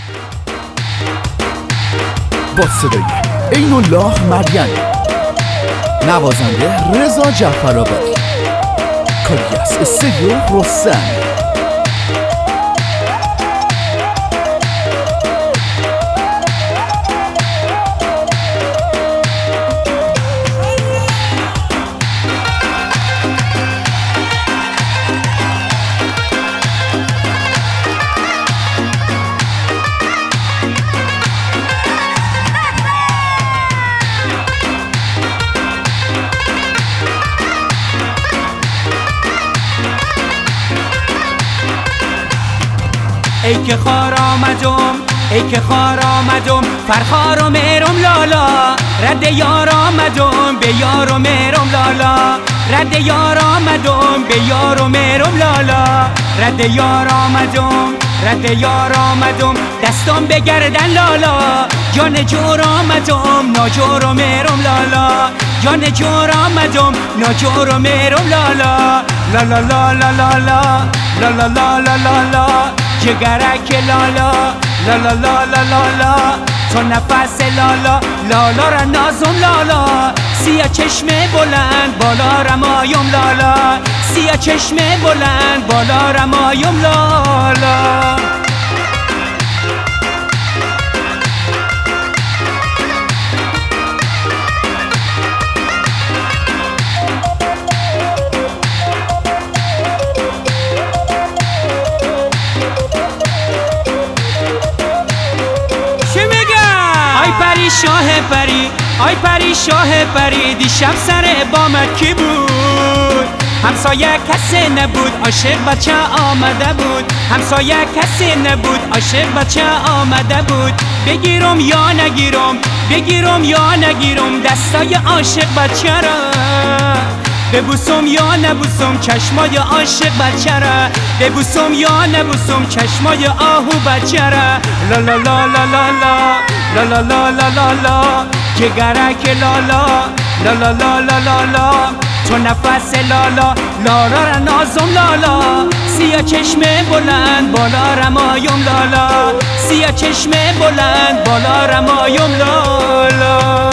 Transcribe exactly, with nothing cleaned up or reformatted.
با صدای عین الله مدینی، نوازنده رضا جعفرآبادی، کاری از استودیو رستم. ای که خار آمدم، ای که خار آمدم، فرخار و میرم لالا. رد یار آمدم، به یار و میرم لالا. رد یار آمدم، به یار و میرم لالا. رد یار آمدم، رد یار آمدم، دستم به گردن لالا. جان جور آمدم، ناجور و میرم لالا. جان جور آمدم، ناجور و میرم لالا. لالا لالا لالا لالا لالا لالا جگرک لالا لالا لالا لالا تو نفس لالا لالا را نازم لالا. سیاه چشم بلند بالا رمایم لالا. سیاه چشم بلند بالا رمایم لالا. شاه پری، آی پری شاه پری، دیشب سر بامت کی بود؟ همسایه کسی نبود، عاشق بچه آمده بود. همسایه کسی نبود، عاشق بچه آمده بود. بگیرم یا نگیرم، بگیرم یا نگیرم دستای عاشق بچه را. ببوسم یا نبوسم چشمای عاشق بچه را. ببوسم یا نبوسم چشمای آهو بچه را. لا لا لا لا لا لا لا لا لا لا لا جگرک لالا لا لا لا لا لا لا تو نفس لالا لالا را نازم لالا. سیاه چشم بلند بالا رمایم لالا. سیاه چشم بلند بالا رمایم لالا.